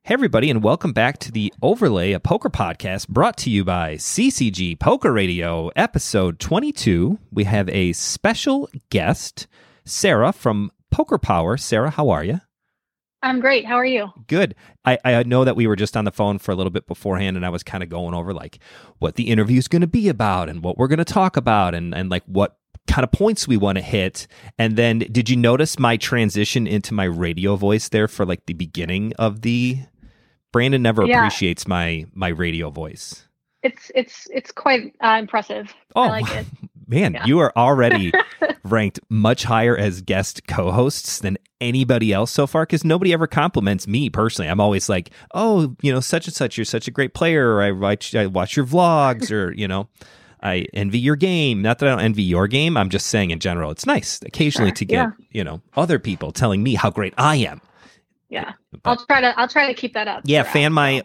Hey, everybody, and welcome back to the Overlay, a poker podcast brought to you by CCG Poker Radio, episode 22. We have a special guest, Sarah from Poker Power. Sarah, how are you? I'm great. How are you? Good. I know that we were just on the phone for a little bit beforehand, and I was kind of going over like what the interview is going to be about and what we're going to talk about and like what kind of points we want to hit. And then did you notice my transition into my radio voice there for like the beginning of the... Brandon never appreciates my radio voice. It's quite impressive. Oh, I like it. Man, you are already ranked much higher as guest co-hosts than anybody else so far, because nobody ever compliments me personally. I'm always like, oh, such and such, you're such a great player. Or I watch your vlogs, or, I envy your game. Not that I don't envy your game. I'm just saying in general, it's nice occasionally to get, other people telling me how great I am. Yeah. But I'll try to keep that up. Yeah, fan my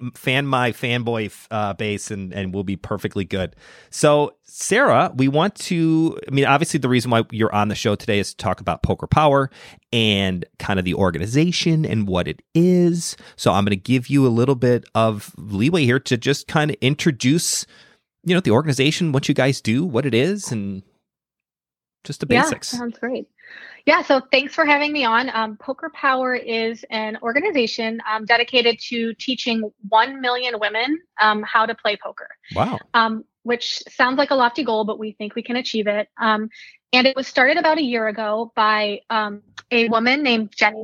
fanboy base and we'll be perfectly good. So, Sarah, we want to, obviously the reason why you're on the show today is to talk about Poker Power and kind of the organization and what it is. So I'm going to give you a little bit of leeway here to just kind of introduce, the organization, what you guys do, what it is, and just the basics. Yeah, sounds great. Yeah, so thanks for having me on. Poker Power is an organization dedicated to teaching 1 million women how to play poker. Wow. Which sounds like a lofty goal, but we think we can achieve it. And it was started about a year ago by a woman named Jenny.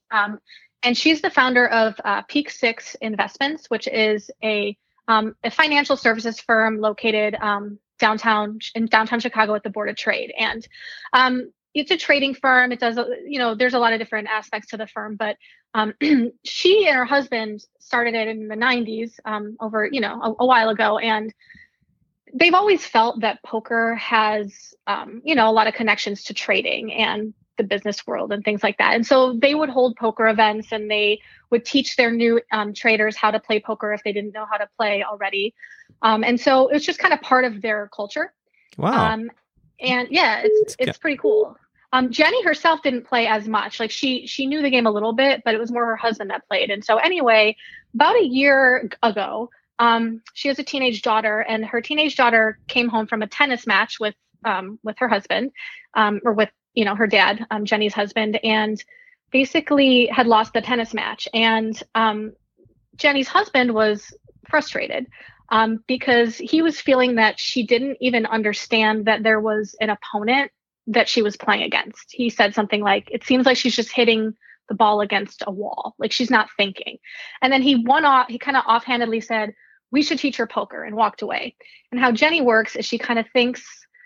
And she's the founder of Peak Six Investments, which is a financial services firm located in downtown Chicago at the Board of Trade. And it's a trading firm. It does, there's a lot of different aspects to the firm, but she and her husband started it in the 90s over, a while ago. And they've always felt that poker has, a lot of connections to trading and the business world and things like that. And so they would hold poker events and they would teach their new traders how to play poker if they didn't know how to play already. And so it's just kind of part of their culture. Wow. And yeah, it's pretty cool. Jenny herself didn't play as much. Like she knew the game a little bit, but it was more her husband that played. And so anyway, about a year ago, she has a teenage daughter, and her teenage daughter came home from a tennis match with her husband, or with, her dad, Jenny's husband, and basically had lost the tennis match. And Jenny's husband was frustrated because he was feeling that she didn't even understand that there was an opponent that she was playing against. He said something like, it seems like she's just hitting the ball against a wall. Like she's not thinking. And then he kind of offhandedly said, we should teach her poker, and walked away. And how Jenny works is she kind of thinks,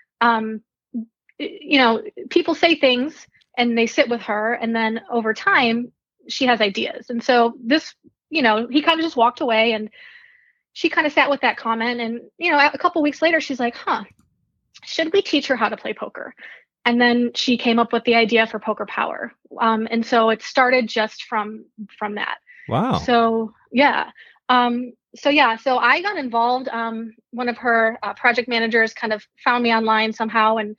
people say things and they sit with her. And then over time she has ideas. And so this, he kind of just walked away, and she kind of sat with that comment. And, a couple of weeks later, she's like, should we teach her how to play poker? And then she came up with the idea for Poker Power. And so it started just from that. Wow. So, yeah. So I got involved. One of her project managers kind of found me online somehow and,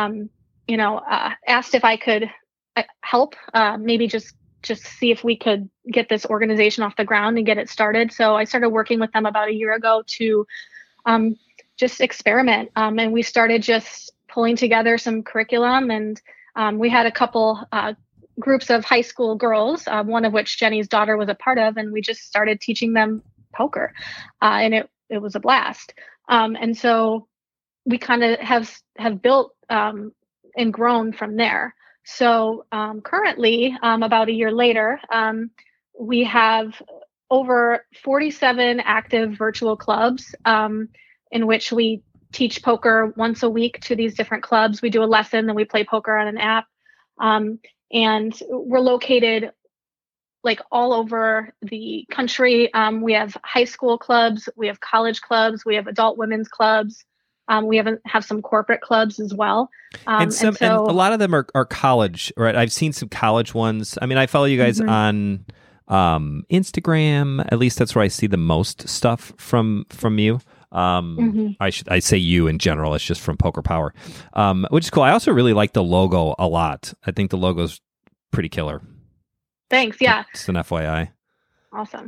asked if I could help, maybe just see if we could get this organization off the ground and get it started. So I started working with them about a year ago to just experiment. And we started just pulling together some curriculum, and we had a couple groups of high school girls, one of which Jenny's daughter was a part of, and we just started teaching them poker, and it was a blast. And so we kind of have built and grown from there. So currently, about a year later, we have over 47 active virtual clubs in which we teach poker once a week to these different clubs. We do a lesson, then we play poker on an app. And we're located like all over the country. We have high school clubs, we have college clubs, we have adult women's clubs. We have some corporate clubs as well. And a lot of them are college, right? I've seen some college ones. I follow you guys on Instagram. At least that's where I see the most stuff from you. I say you in general. It's just from Poker Power, which is cool. I also really like the logo a lot. I think the logo's pretty killer. Thanks. Yeah. Just an FYI. Awesome.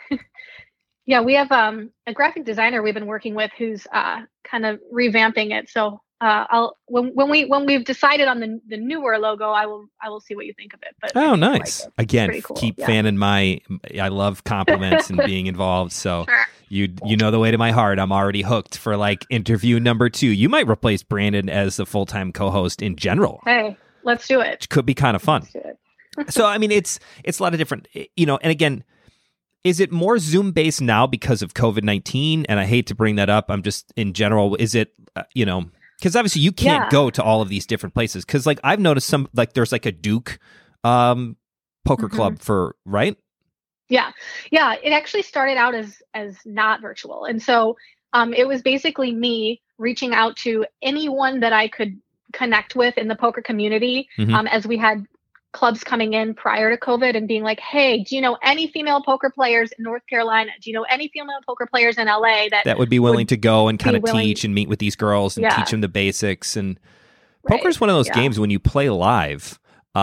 Yeah, we have a graphic designer we've been working with who's kind of revamping it. So I'll when we've decided on the newer logo, I will see what you think of it. But Oh, I think you'll like nice. it. Again, Pretty cool. keep Yeah. fanning I love compliments and being involved. So Sure. you know the way to my heart. I'm already hooked for like interview number 2. You might replace Brandon as the full-time co-host in general. Hey, let's do it. Which could be kind of fun. Let's do it. So, I mean, it's a lot of different, and again, is it more Zoom based now because of COVID-19? And I hate to bring that up. I'm just in general, is it, because obviously you can't go to all of these different places. Because like I've noticed some, like there's like a Duke poker club right? Yeah. It actually started out as not virtual. And so it was basically me reaching out to anyone that I could connect with in the poker community as we had clubs coming in prior to COVID and being like, hey, do you know any female poker players in North Carolina? Do you know any female poker players in LA that would be willing to go and kind of teach and meet with these girls and teach them the basics? And poker is one of those games when you play live,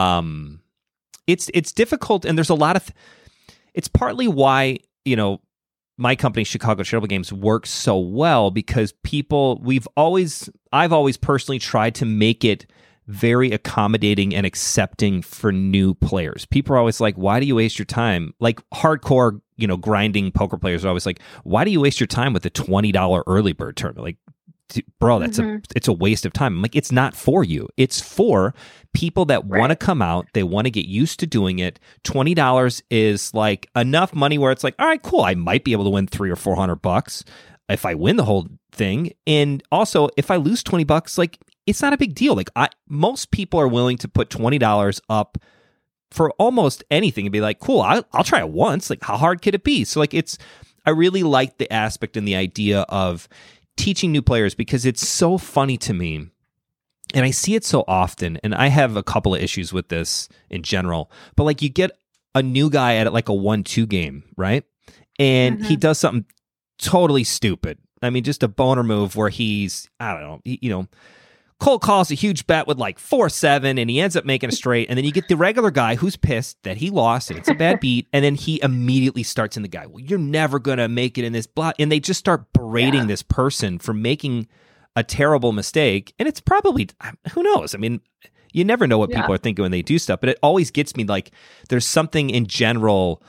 it's difficult, and there's a lot of it's partly why my company Chicago Charitable Games works so well, because I've always personally tried to make it very accommodating and accepting for new players. People are always like, why do you waste your time? Like hardcore, grinding poker players are always like, why do you waste your time with a $20 early bird tournament? Like, bro, it's a waste of time. I'm like, it's not for you. It's for people that want to come out. They want to get used to doing it. $20 is like enough money where it's like, all right, cool. I might be able to win $300 or $400 if I win the whole thing. And also if I lose $20, like, it's not a big deal. Like most people are willing to put $20 up for almost anything and be like, cool, I'll try it once. Like, how hard could it be? So like, I really like the aspect and the idea of teaching new players, because it's so funny to me. And I see it so often, and I have a couple of issues with this in general, but like you get a new guy at like a 1-2 game, right? And he does something totally stupid. I mean, just a boner move where he's, I don't know, cold calls a huge bet with like 4-7 and he ends up making a straight. And then you get the regular guy who's pissed that he lost and it's a bad beat. And then he immediately starts in the guy, well, you're never going to make it in this blah. And they just start berating this person for making a terrible mistake. And it's probably, who knows? I mean, you never know what people are thinking when they do stuff, but it always gets me like there's something in general,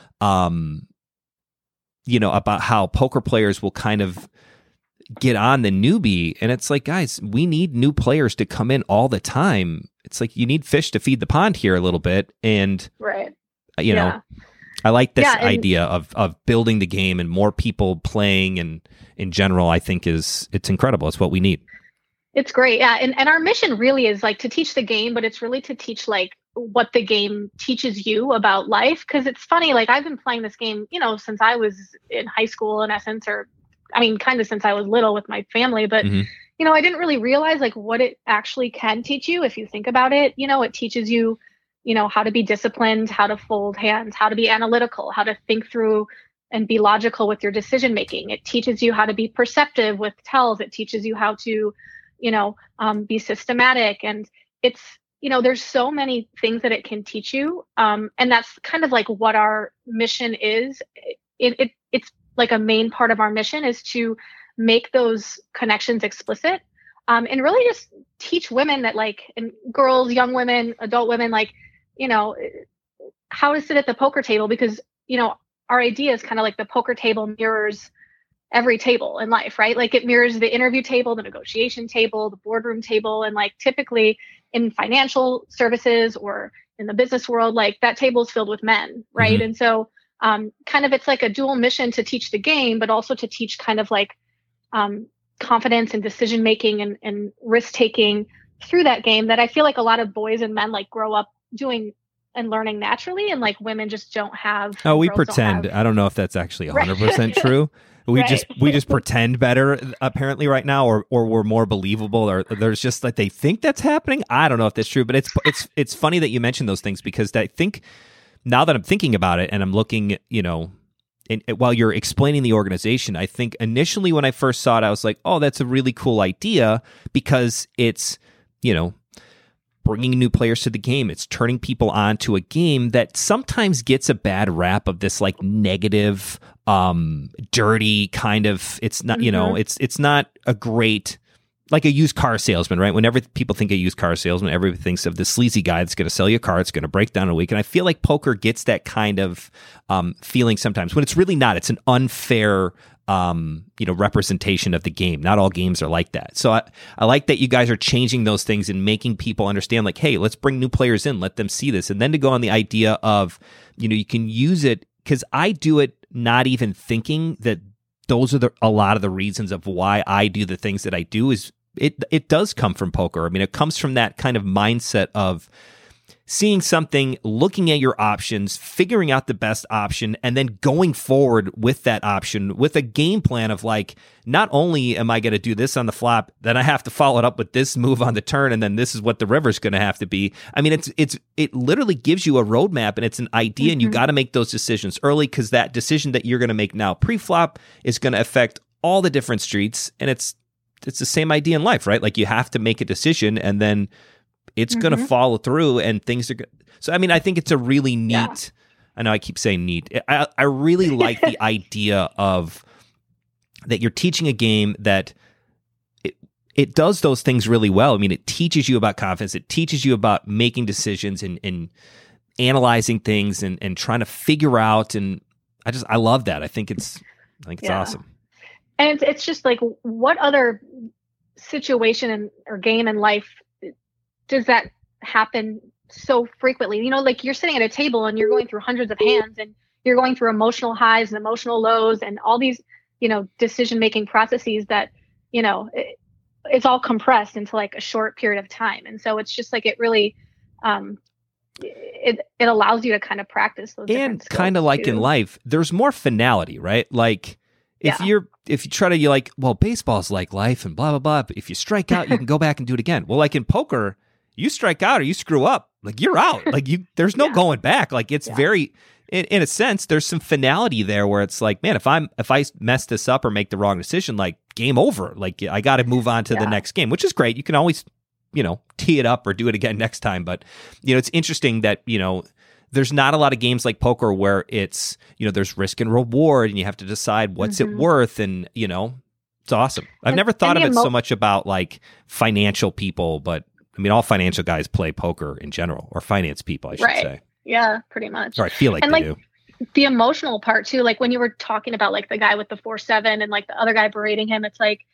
about how poker players will kind of get on the newbie, and it's like, guys, we need new players to come in all the time. It's like you need fish to feed the pond here a little bit, and I like this idea of building the game and more people playing, and in general, I think it's incredible. It's what we need. It's great, and our mission really is like to teach the game, but it's really to teach like what the game teaches you about life. Because it's funny, like I've been playing this game, since I was in high school, in essence, or I mean, kind of since I was little with my family, but, I didn't really realize like what it actually can teach you. If you think about it, it teaches you, how to be disciplined, how to fold hands, how to be analytical, how to think through and be logical with your decision making. It teaches you how to be perceptive with tells. It teaches you how to, be systematic. And it's, there's so many things that it can teach you. And that's kind of like what our mission is. It's like a main part of our mission is to make those connections explicit, and really just teach women that like, and girls, young women, adult women, like, how to sit at the poker table, because, our idea is kind of like the poker table mirrors every table in life, right? Like it mirrors the interview table, the negotiation table, the boardroom table. And like typically in financial services or in the business world, like that table is filled with men, right? And so kind of it's like a dual mission to teach the game, but also to teach kind of like confidence and decision making and risk taking through that game that I feel like a lot of boys and men like grow up doing and learning naturally, and like women just don't have. Oh, we pretend. I don't know if that's actually 100% true. We just pretend better apparently right now, or we're more believable, or there's just like they think that's happening. I don't know if that's true, but it's funny that you mentioned those things, because I think now that I'm thinking about it and I'm looking, while you're explaining the organization, I think initially when I first saw it, I was like, oh, that's a really cool idea, because it's, bringing new players to the game. It's turning people on to a game that sometimes gets a bad rap of this like negative, dirty kind of. It's not, it's not a great, like a used car salesman, right? Whenever people think of used car salesman, everybody thinks of the sleazy guy that's going to sell you a car. It's going to break down in a week. And I feel like poker gets that kind of feeling sometimes when it's really not. It's an unfair representation of the game. Not all games are like that. So I like that you guys are changing those things and making people understand, like, hey, let's bring new players in, let them see this. And then to go on the idea of, you can use it, because I do it not even thinking that those are a lot of the reasons of why I do the things that I do. Is it does come from poker. I mean, it comes from that kind of mindset of seeing something, looking at your options, figuring out the best option, and then going forward with that option with a game plan of, like, not only am I going to do this on the flop, then I have to follow it up with this move on the turn, and then this is what the river's going to have to be. I mean, it literally gives you a roadmap, and it's an idea, and you got to make those decisions early, because that decision that you're going to make now pre-flop is going to affect all the different streets, and it's the same idea in life, right? Like, you have to make a decision, and then it's going to follow through, and things are good. So, I mean, I think it's a really neat, I know I keep saying neat. I really like the idea of that you're teaching a game that it does those things really well. I mean, it teaches you about confidence. It teaches you about making decisions and analyzing things and trying to figure out. And I love that. I think it's awesome. And it's just like, what other situation or game in life does that happen so frequently? Like, you're sitting at a table and you're going through hundreds of hands, and you're going through emotional highs and emotional lows and all these, decision-making processes that, it's all compressed into like a short period of time. And so it's just like, it really, it allows you to kind of practice those. And kind of like in life, there's more finality, right? Like, if you try to, you're like, well, baseball's like life and blah, blah, blah. But if you strike out, you can go back and do it again. Well, like in poker, you strike out or you screw up, like, you're out. Like, there's no going back. Like, it's very, in a sense, there's some finality there where it's like, man, if I mess this up or make the wrong decision, like, game over. Like, I got to move on to the next game, which is great. You can always, tee it up or do it again next time. But, it's interesting that, there's not a lot of games like poker where it's, there's risk and reward, and you have to decide what's it worth. And, it's awesome. I've never thought of it so much about, like, financial people, but I mean, all financial guys play poker in general, or finance people, I should say. Yeah, pretty much. Or I feel like they do. The emotional part too, like when you were talking about like the guy with the 4-7 and like the other guy berating him, it's like,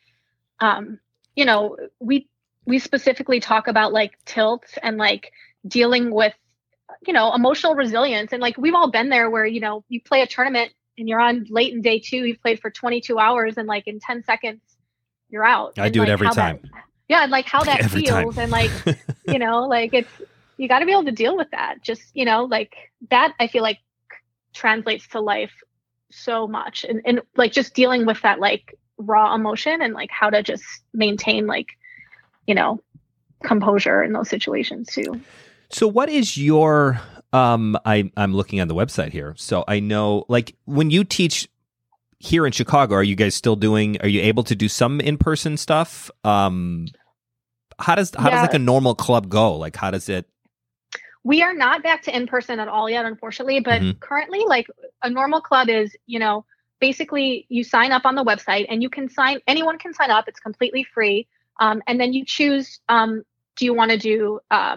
we specifically talk about like tilts and like dealing with, emotional resilience. And like, we've all been there where, you play a tournament and you're on late in day 2, you've played for 22 hours and like in 10 seconds, you're out. I do it every time. And like how that feels. And like, like you got to be able to deal with that. Just, like that, I feel like translates to life so much. And like just dealing with that, like raw emotion and like how to just maintain like, composure in those situations too. So what is your, I'm looking on the website here. So I know, like, when you teach here in Chicago, are you able to do some in-person stuff? How does like a normal club go? Like, how does it? We are not back to in-person at all yet, unfortunately, but currently, like, a normal club is, basically you sign up on the website and anyone can sign up. It's completely free. And then you choose, do you want to do,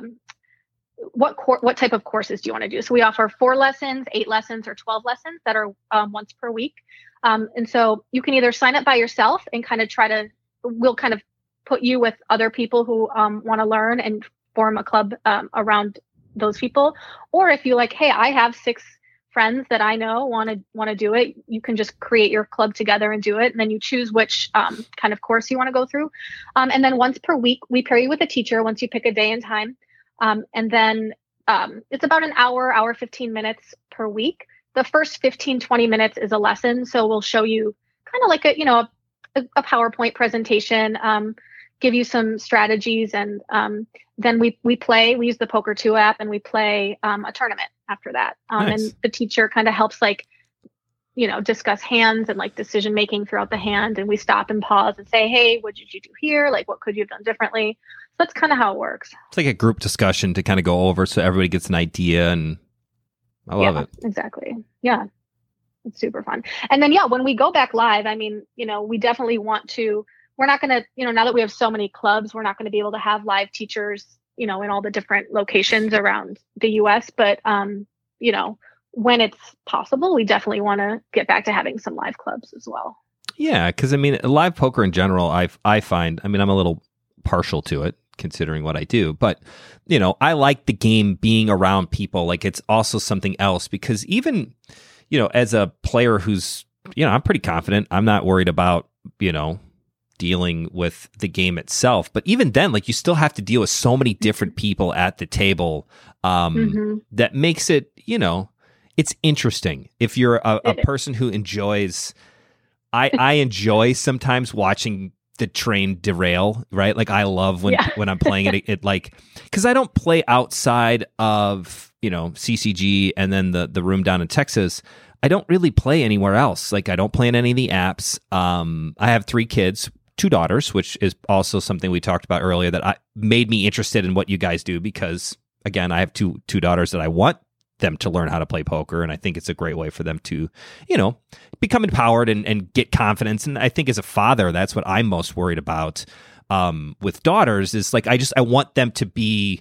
what type of courses do you want to do? So we offer 4 lessons, 8 lessons, or 12 lessons that are once per week. And so you can either sign up by yourself and kind of we'll kind of put you with other people who want to learn and form a club around those people. Or if you like, hey, I have 6 friends that I know want to do it, you can just create your club together and do it. And then you choose which kind of course you want to go through. And then once per week, we pair you with a teacher once you pick a day and time. And then it's about an hour, 15 minutes per week. The first 15, 20 minutes is a lesson. So we'll show you kind of like a PowerPoint presentation, give you some strategies. And then we use the Poker2 app and we play a tournament after that. Nice. And the teacher kind of helps like, discuss hands and like decision making throughout the hand. And we stop and pause and say, hey, what did you do here? Like, what could you have done differently? So that's kind of how it works. It's like a group discussion to kind of go over so everybody gets an idea, and I love it. Exactly. Yeah. It's super fun. And then, yeah, when we go back live, I mean, we definitely want to, we're not going to, now that we have so many clubs, we're not going to be able to have live teachers, in all the different locations around the US. But, when it's possible, we definitely want to get back to having some live clubs as well. Yeah. Cause I mean, live poker in general, I find, I'm a little partial to it considering what I do, but I like the game being around people. Like it's also something else because even, as a player who's, I'm pretty confident. I'm not worried about, dealing with the game itself. But even then, like you still have to deal with so many different people at the table that makes it, it's interesting. If you're a person who enjoys, I enjoy sometimes watching the train derail, right? Like I love when I'm playing it like, because I don't play outside of, CCG and then the room down in Texas. I don't really play anywhere else. Like I don't play in any of the apps. I have 3 kids, 2 daughters, which is also something we talked about earlier that made me interested in what you guys do because, again, I have two daughters that I want them to learn how to play poker, and I think it's a great way for them to, become empowered and get confidence. And I think as a father, that's what I'm most worried about with daughters is like I want them to be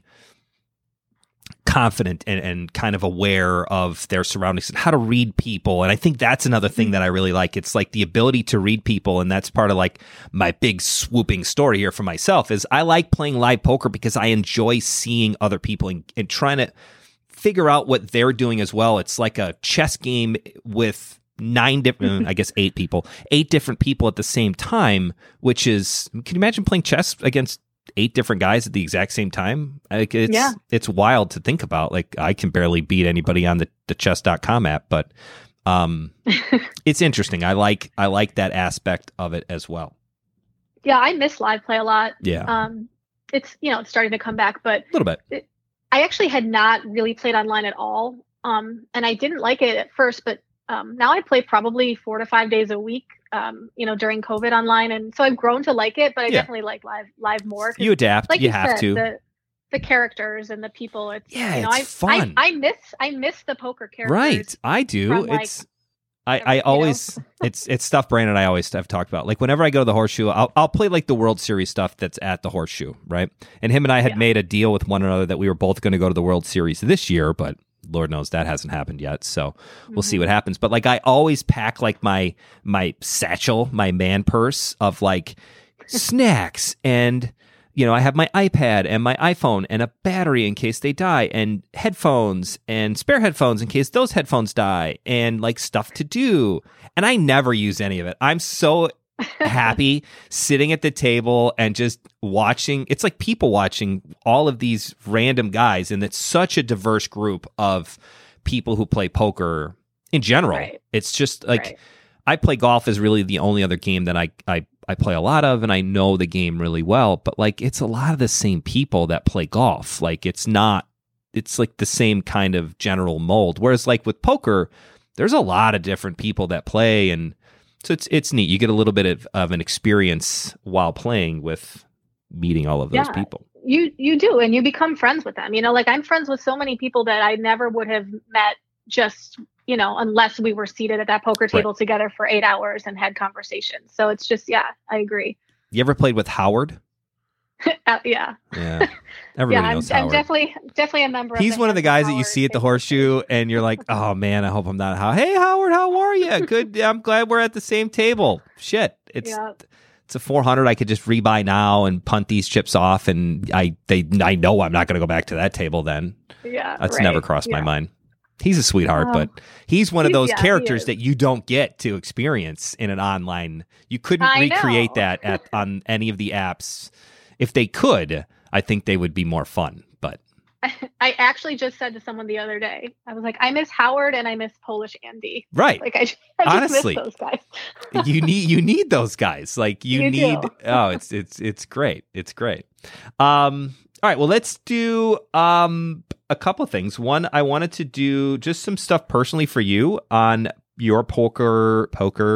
confident and kind of aware of their surroundings and how to read people. And I think that's another thing that I really like. It's like the ability to read people. And that's part of like my big swooping story here for myself is I like playing live poker because I enjoy seeing other people and trying to figure out what they're doing as well. It's like a chess game with 9 different, I guess 8 different people at the same time, which is, can you imagine playing chess against 8 different guys at the exact same time? Like it's wild to think about. Like I can barely beat anybody on the chess.com app, but it's interesting. I like that aspect of it as well. Yeah, I miss live play a lot. Yeah. It's it's starting to come back, but a little bit. I actually had not really played online at all. And I didn't like it at first, but now I play probably 4 to 5 days a week, during COVID online. And so I've grown to like it, but I definitely like live more. You adapt. Like you have said, to. The characters and the people. It's it's fun. I miss the poker characters. Right. I do. I always it's stuff Brandon and I always have talked about. Like whenever I go to the Horseshoe, I'll play like the World Series stuff that's at the Horseshoe, right? And him and I had made a deal with one another that we were both going to go to the World Series this year, but Lord knows that hasn't happened yet. So we'll see what happens. But like I always pack like my satchel, my man purse of like snacks and I have my iPad and my iPhone and a battery in case they die and headphones and spare headphones in case those headphones die and like stuff to do. And I never use any of it. I'm so happy sitting at the table and just watching. It's like people watching all of these random guys. And it's such a diverse group of people who play poker in general. Right. It's just like I play golf is really the only other game that I play a lot of, and I know the game really well, but like it's a lot of the same people that play golf. Like it's like the same kind of general mold. Whereas like with poker, there's a lot of different people that play, and so it's neat. You get a little bit of an experience while playing with meeting all of those people. You do, and you become friends with them. Like I'm friends with so many people that I never would have met just unless we were seated at that poker table together for 8 hours and had conversations. So it's just, I agree. You ever played with Howard? Yeah. Everybody knows Howard. I'm definitely a member. He's one of the guys that you see at the Horseshoe and you're like, oh man, I hope I'm not Howard. Hey Howard, how are you? Good. I'm glad we're at the same table. Shit. It's a 400 I could just rebuy now and punt these chips off. And I know I'm not going to go back to that table then. Yeah. That's never crossed my mind. He's a sweetheart, but he's one of those characters that you don't get to experience in an online. You couldn't recreate that on any of the apps. If they could, I think they would be more fun. But I actually just said to someone the other day, I was like, I miss Howard and I miss Polish Andy. Right. Like I honestly just miss those guys. you need those guys. Like you need. Do. Oh, it's great. It's great. All right, well, let's do a couple of things. One, I wanted to do just some stuff personally for you on your poker,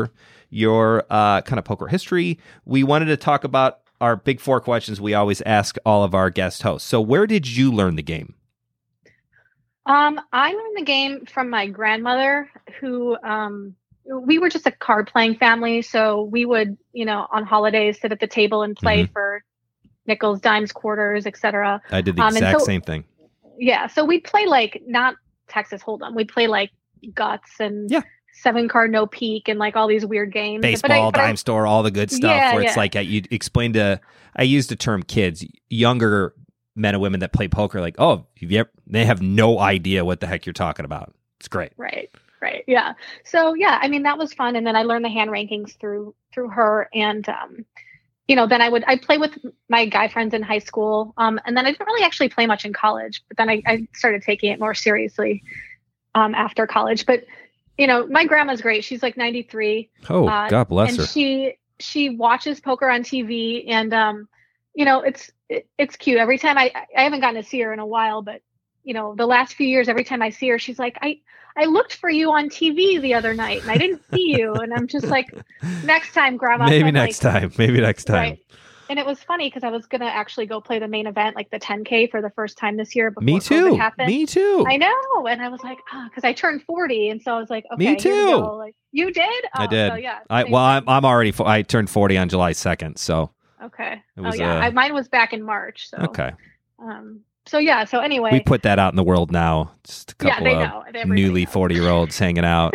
your kind of poker history. We wanted to talk about our big 4 questions we always ask all of our guest hosts. So where did you learn the game? I learned the game from my grandmother, who we were just a card playing family. So we would, on holidays sit at the table and play Hmm. for nickels, dimes, quarters, etc. I did the And exact so same thing. yeah, so we'd play like not Texas Hold'em. We'd play like Guts and Yeah. 7 card No Peak and like all these weird games. Baseball, dime store, all the good stuff. Yeah, Where it's yeah. like you explain to. I use the term kids, younger men and women that play poker. Like, oh, they have no idea what the heck you're talking about. It's great. Right. Right. Yeah. So yeah, I mean that was fun. And then I learned the hand rankings through her. And then I'd play with my guy friends in high school. And then I didn't really actually play much in college, but then I started taking it more seriously after college. But my grandma's great. She's like 93. Oh, God bless and her. She watches poker on TV, and it's cute. Every time I haven't gotten to see her in a while, but the last few years, every time I see her, she's like, I looked for you on TV the other night and I didn't see you. And I'm just like, next time, Grandma. Maybe next time. Right. And it was funny because I was going to actually go play the main event, like the 10K for the first time this year before COVID happened. Me too. I know. And I was like, because I turned 40. And so I was like, okay. Me too. Here we go. Like, you did? I did. So, yeah. I'm already, I turned 40 on July 2nd. So. Okay. It was, mine was back in March. So. Okay. So yeah. So anyway, we put that out in the world now. Just a couple of newly 40-year-olds hanging out.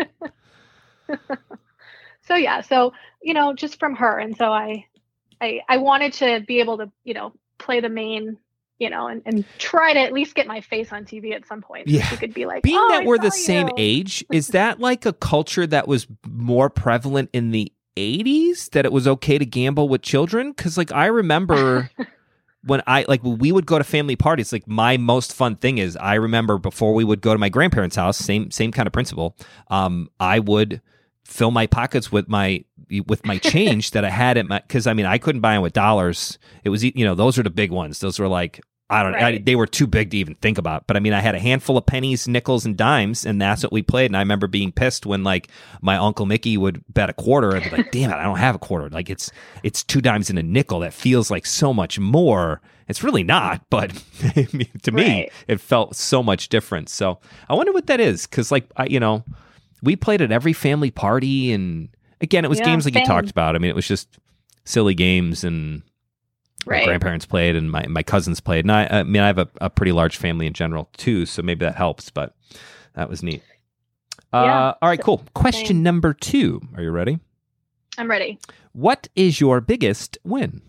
So yeah. So just from her, and so I wanted to be able to play the main, and try to at least get my face on TV at some point. Yeah. So she could be like, being that we're the you. same age, is that like a culture that was more prevalent in the 80s, that it was okay to gamble with children? Because like I remember. When we would go to family parties, like my most fun thing is I remember before we would go to my grandparents' house, same kind of principle. I would fill my pockets with my change that I had because I couldn't buy them with dollars. It was those are the big ones. Those were like they were too big to even think about. But I had a handful of pennies, nickels, and dimes, and that's what we played. And I remember being pissed when like my Uncle Mickey would bet a quarter, and be like, "Damn it, I don't have a quarter. Like it's 2 dimes and a nickel. That feels like so much more. It's really not, but to me, it felt so much different. So I wonder what that is, because we played at every family party, and again, it was games like you talked about. It was just silly games and. My grandparents played and my cousins played. And I have a pretty large family in general too, so maybe that helps, but that was neat. All right, cool. Question number 2. Are you ready? I'm ready. What is your biggest win?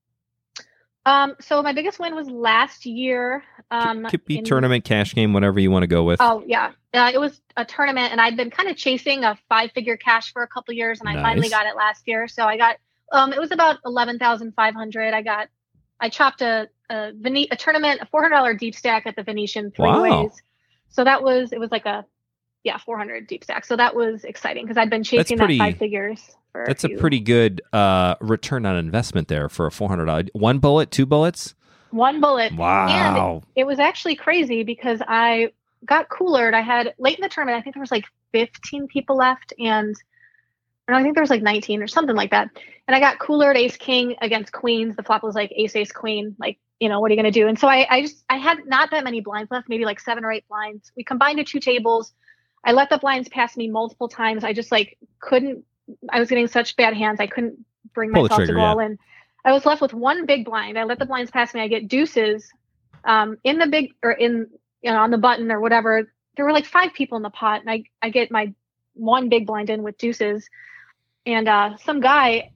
So my biggest win was last year. Could be tournament, cash game, whatever you want to go with. Oh, yeah. It was a tournament, and I'd been kind of chasing a 5-figure cash for a couple years, and I finally got it last year. So I got it was about 11,500. I chopped a tournament, a $400 deep stack at the Venetian 3 ways. So it was like a 400 deep stack. So that was exciting because I'd been chasing that 5 figures. That's a pretty good return on investment there for a $400. 1 bullet, 2 bullets? 1 bullet. Wow. And it was actually crazy because I got coolered. I had late in the tournament, I think there was like 15 people left, and I think there was like 19 or something like that. And I got coolered ace king against queens. The flop was like ace queen. Like, what are you going to do? And so I had not that many blinds left, maybe like 7 or 8 blinds. We combined to 2 tables. I let the blinds pass me multiple times. I just couldn't, I was getting such bad hands. I couldn't bring myself to go all in. I was left with 1 big blind. I let the blinds pass me. I get deuces in the big, or on the button or whatever. There were like 5 people in the pot, and I get my 1 big blind in with deuces. And some guy,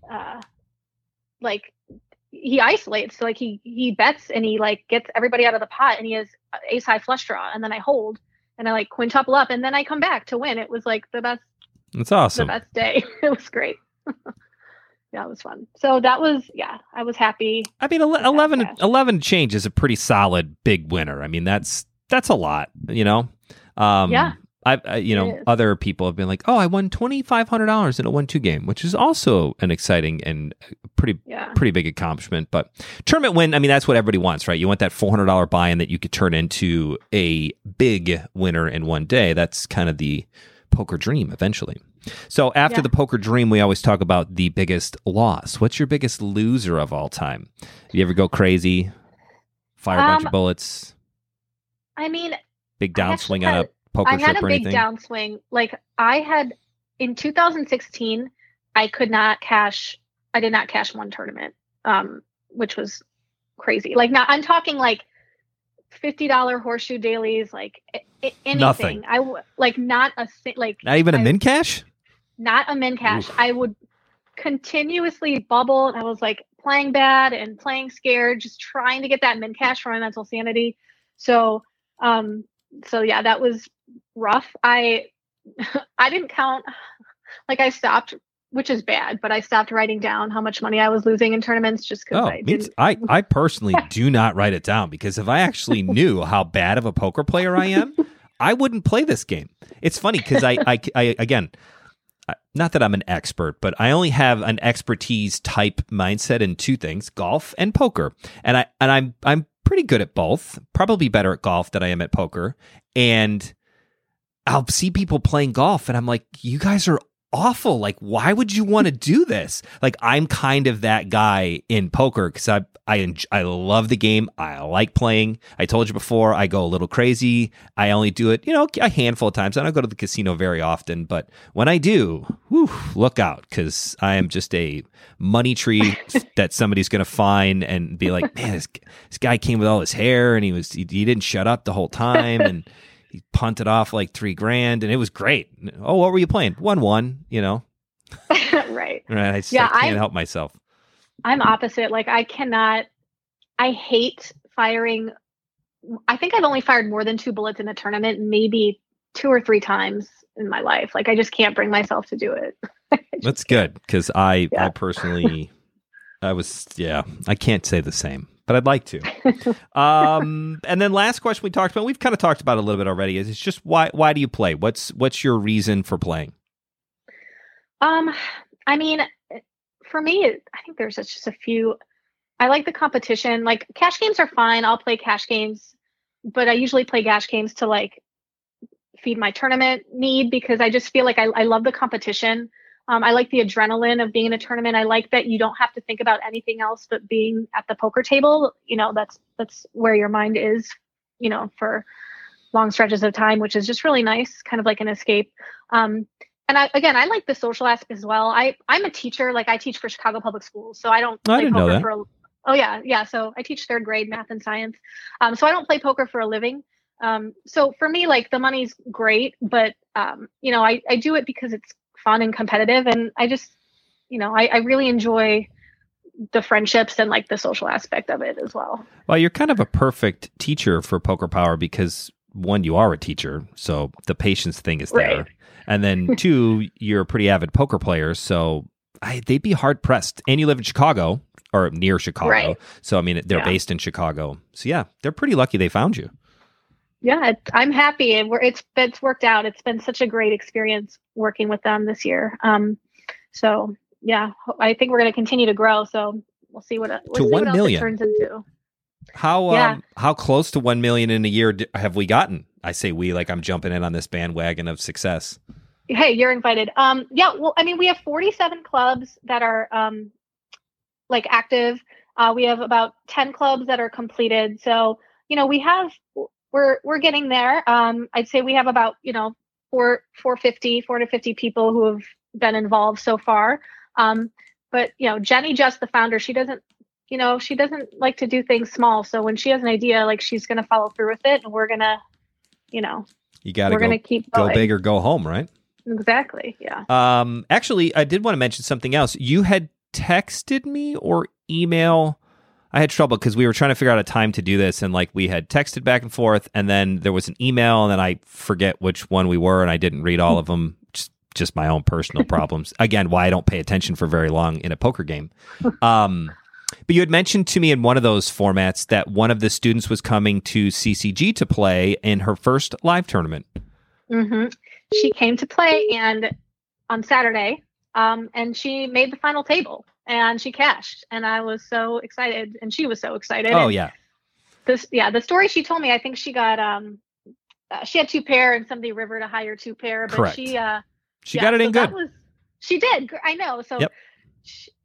he isolates. So he bets and he gets everybody out of the pot, and he has ace high flush draw. And then I hold and I quintuple up, and then I come back to win. It was the best. That's awesome. The best day. It was great. Yeah, it was fun. So that was, I was happy. 11 change is a pretty solid big winner. That's a lot, Yeah. Other people have been like, "Oh, I won $2,500 in a 1-2 game," which is also an exciting and pretty big accomplishment. But tournament win, that's what everybody wants, right? You want that $400 buy-in that you could turn into a big winner in one day. That's kind of the poker dream eventually. So after the poker dream, we always talk about the biggest loss. What's your biggest loser of all time? You ever go crazy, fire a bunch of bullets? big I actually downswing on a poker I had trip a or big anything? downswing. Like I had in 2016, I could not cash. I did not cash one tournament, which was crazy. Like now, I'm talking like $50 horseshoe dailies, like Nothing. anything. Like not a like Not even a I min cash? not a min cash. Oof. I would continuously bubble, and I was like playing bad and playing scared, just trying to get that min cash for my mental sanity. So, um, so yeah, that was rough. I didn't count. Like I stopped, which is bad, but I stopped writing down how much money I was losing in tournaments just because Oh, I means didn't. I personally do not write it down because if I actually knew how bad of a poker player I am, I wouldn't play this game. It's funny because I again, not that I'm an expert, but I only have an expertise type mindset in two things: golf and poker. And I'm pretty good at both. Probably better at golf than I am at poker. And I'll see people playing golf, and I'm like, you guys are awful. Like, why would you want to do this? Like, I'm kind of that guy in poker because I love the game. I like playing. I told you before, I go a little crazy. I only do it, a handful of times. I don't go to the casino very often, but when I do, look out because I am just a money tree that somebody's going to find and be like, man, this guy came with all his hair and he didn't shut up the whole time and he punted off like $3,000 and it was great. Oh, what were you playing? 1-1, Right. Right. I can't help myself. I'm opposite. Like I hate firing. I think I've only fired more than 2 bullets in a tournament, maybe 2 or 3 times in my life. Like I just can't bring myself to do it. That's good because I personally, I can't say the same, but I'd like to. And then last question we talked about, we've kind of talked about it a little bit already. Is it's just why do you play? What's your reason for playing? I mean, for me, I think there's just a few. I like the competition. Like cash games are fine. I'll play cash games, but I usually play cash games to like feed my tournament need because I just feel like I love the competition. I like the adrenaline of being in a tournament. I like that you don't have to think about anything else but being at the poker table. That's where your mind is, for long stretches of time, which is just really nice, kind of like an escape. And I like the social aspect as well. I'm a teacher. Like I teach for Chicago Public Schools, so I don't play poker for. Oh yeah. So I teach 3rd grade math and science. So I don't play poker for a living. So for me, like the money's great, but I do it because it's fun and competitive, and I just, I really enjoy the friendships and like the social aspect of it as well. Well, you're kind of a perfect teacher for Poker Power because 1, you are a teacher, so the patience thing is there. Right. And then 2, you're a pretty avid poker player, so they'd be hard pressed. And you live in Chicago or near Chicago. Right. So, I mean, they're based in Chicago. So, yeah, they're pretty lucky they found you. Yeah, I'm happy. It's worked out. It's been such a great experience working with them this year. So, yeah, I think we're going to continue to grow. So we'll see what 1 million it turns into. How close to 1 million in a year have we gotten? I say we, like I'm jumping in on this bandwagon of success. Hey, you're invited. Yeah, well, I mean, we have 47 clubs that are like active. We have about 10 clubs that are completed. So, we're getting there. I'd say we have about, 450 people who have been involved so far. But Jenny, just the founder, she doesn't like to do things small. So when she has an idea, like she's going to follow through with it, and we're going to, you got to keep going. Go big or go home, right? Exactly. Yeah. Actually, I did want to mention something else. You had texted me or email. I had trouble because we were trying to figure out a time to do this, and like we had texted back and forth, and then there was an email, and then I forget which one we were, and I didn't read all of them. Just my own personal problems. Again, why I don't pay attention for very long in a poker game. But you had mentioned to me in one of those formats that one of the students was coming to CCG to play in her first live tournament. Mm-hmm. She came to play on Saturday, and she made the final table. And she cashed, and I was so excited, and she was so excited. Oh, yeah. The story she told me, I think she got she had 2 pair, and somebody rivered a higher 2 pair, but correct. She got it in good. She did. I know. So, yep.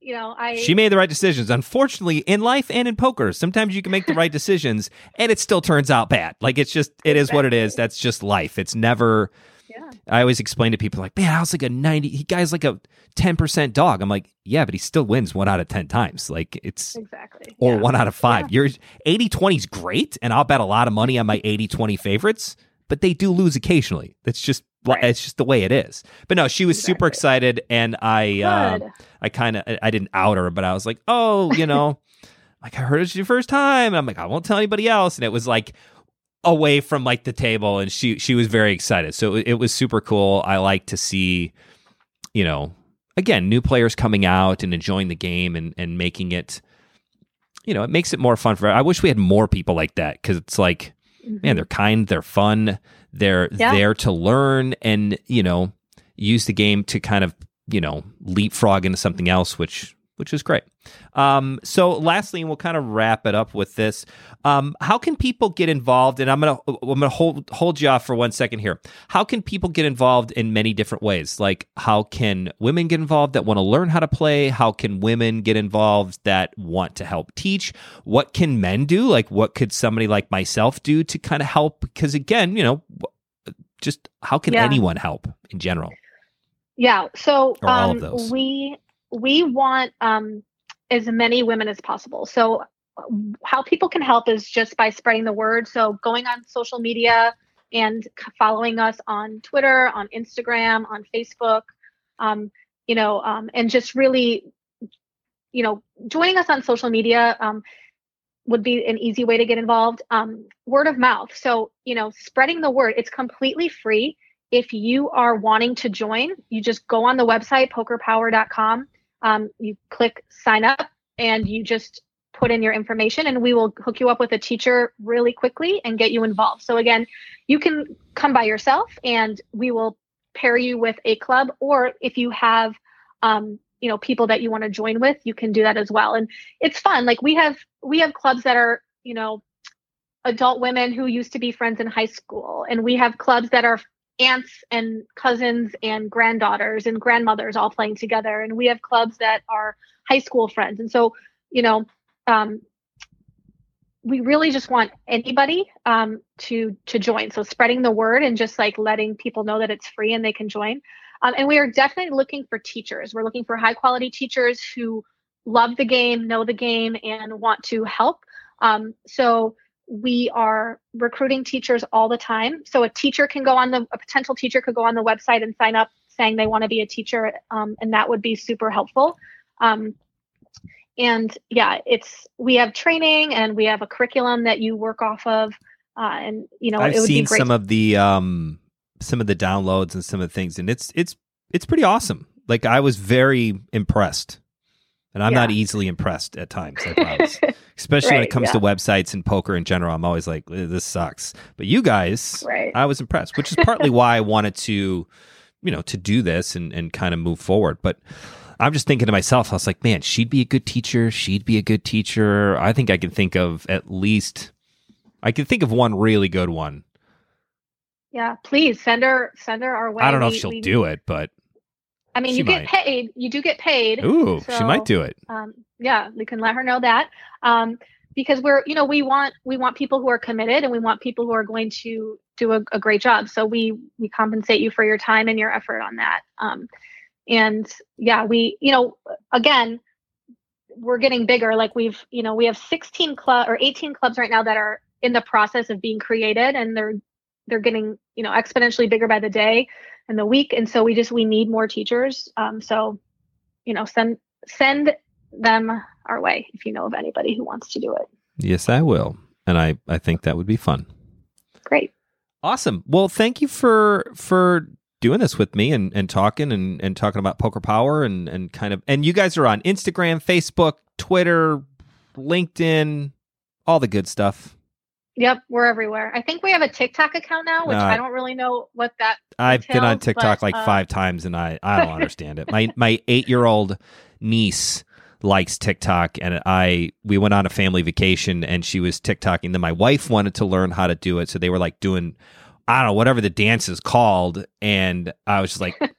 She made the right decisions. Unfortunately, in life and in poker, sometimes you can make the right decisions and it still turns out bad. Like it is what it is. That's just life. It's never. Yeah. I always explain to people like, man, I was like a 90. He guy's like a 10% dog. I'm like, yeah, but he still wins 1 out of 10 times. Like it's exactly or 1 out of 5. Your 80-20 is great, and I'll bet a lot of money on my 80-20 favorites. But they do lose occasionally. It's just the way it is. But no, she was super excited, and I didn't out her, but I was like, oh, like I heard it's your first time, and I'm like, I won't tell anybody else, and it was like away from like the table, and she was very excited. So it was super cool. I like to see, again, new players coming out and enjoying the game and making it, it makes it more fun for. I wish we had more people like that because it's like. Man, they're kind, they're fun, they're there to learn and, use the game to kind of, leapfrog into something else, which is great. So lastly, and we'll kind of wrap it up with this. How can people get involved? And I'm gonna hold you off for 1 second here. How can people get involved in many different ways? Like how can women get involved that want to learn how to play? How can women get involved that want to help teach? What can men do? Like what could somebody like myself do to kind of help? Because again, just how can anyone help in general? Yeah. So or all of those. We want as many women as possible. So how people can help is just by spreading the word. So going on social media and following us on Twitter, on Instagram, on Facebook, and just really, joining us on social media would be an easy way to get involved. Word of mouth. So, spreading the word, it's completely free. If you are wanting to join, you just go on the website, pokerpower.com. You click sign up and you just put in your information and we will hook you up with a teacher really quickly and get you involved. So again, you can come by yourself and we will pair you with a club, or if you have, people that you want to join with, you can do that as well. And it's fun. Like we have clubs that are, adult women who used to be friends in high school. And we have clubs that are aunts and cousins and granddaughters and grandmothers all playing together. And we have clubs that are high school friends. And so, we really just want anybody to join. So spreading the word and just like letting people know that it's free and they can join. And we are definitely looking for teachers. We're looking for high quality teachers who love the game, know the game, and want to help. So we are recruiting teachers all the time. So a potential teacher could go on the website and sign up saying they want to be a teacher. And that would be super helpful. We have training and we have a curriculum that you work off of. I've it would seen be great. some of the downloads and some of the things, and it's pretty awesome. Like I was very impressed. And I'm not easily impressed at times, I promise. Especially when it comes to websites and poker in general. I'm always like, this sucks. But you guys, I was impressed, which is partly why I wanted to, to do this and kind of move forward. But I'm just thinking to myself, I was like, man, she'd be a good teacher. She'd be a good teacher. I think I can think of one really good one. Yeah, please send her our way. I don't know if she'll do it, but. I mean, you get paid. You do get paid. Ooh, so, she might do it. We can let her know that because we want people who are committed and we want people who are going to do a great job. So we compensate you for your time and your effort on that. Again, we're getting bigger. Like we have 16 or 18 clubs right now that are in the process of being created, and they're getting exponentially bigger by the day and the week. And so we need more teachers. Send them our way if you know of anybody who wants to do it. Yes, I will. And I think that would be fun. Great. Awesome. Well, thank you for doing this with me and talking and talking about Poker Power and you guys are on Instagram, Facebook, Twitter, LinkedIn, all the good stuff. Yep, we're everywhere. I think we have a TikTok account now, which I don't really know what that I've been on TikTok 5 times, and I don't understand it. My 8-year-old niece likes TikTok, and we went on a family vacation, and she was TikToking. Then my wife wanted to learn how to do it, so they were like doing, I don't know, whatever the dance is called, and I was just like,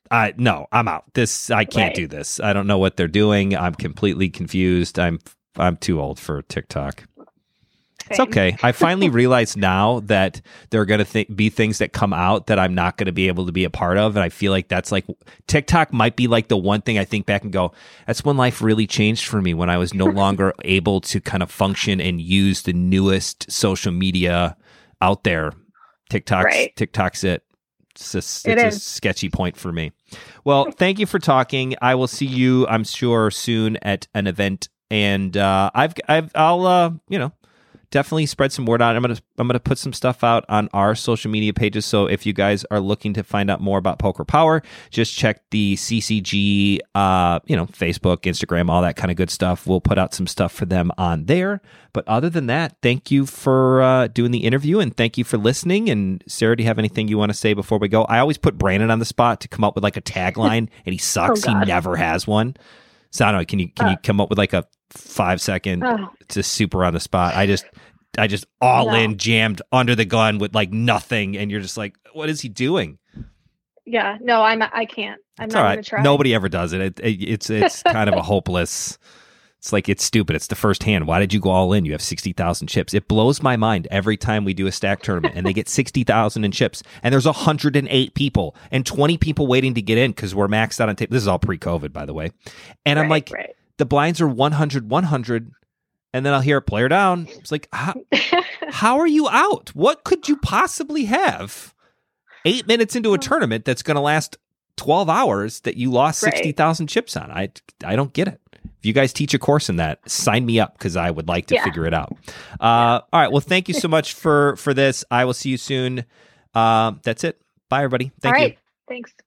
No, I'm out. I can't do this. I don't know what they're doing. I'm completely confused. I'm too old for TikTok. It's okay. I finally realized now that there are going to be things that come out that I'm not going to be able to be a part of. And I feel like that's like TikTok might be like the one thing I think back and go, that's when life really changed for me, when I was no longer able to kind of function and use the newest social media out there. TikTok's it. It's a sketchy point for me. Well, thank you for talking. I will see you, I'm sure, soon at an event. And I'll definitely spread some word out. I'm gonna put some stuff out on our social media pages. So if you guys are looking to find out more about Poker Power, just check the CCG, Facebook, Instagram, all that kind of good stuff. We'll put out some stuff for them on there. But other than that, thank you for doing the interview, and thank you for listening. And Sarah, do you have anything you want to say before we go? I always put Brandon on the spot to come up with like a tagline, and he sucks. He never has one. So I don't know. Can you come up with like a 5-second to super on the spot? I just all in jammed under the gun with like nothing, and you're just like, what is he doing? Yeah, no, I can't. I'm not going to try. Nobody ever does it. It's kind of a hopeless. It's like, it's stupid. It's the first hand. Why did you go all in? You have 60,000 chips. It blows my mind every time we do a stack tournament and they get 60,000 in chips, and there's 108 people and 20 people waiting to get in because we're maxed out on tape. This is all pre-COVID, by the way. And I'm like, the blinds are 100, 100. And then I'll hear a player down. It's like, how are you out? What could you possibly have 8 minutes into a tournament that's going to last 12 hours that you lost 60,000 chips on? I don't get it. If you guys teach a course in that, sign me up because I would like to figure it out. All right. Well, thank you so much for this. I will see you soon. That's it. Bye, everybody. Thank you. Thanks.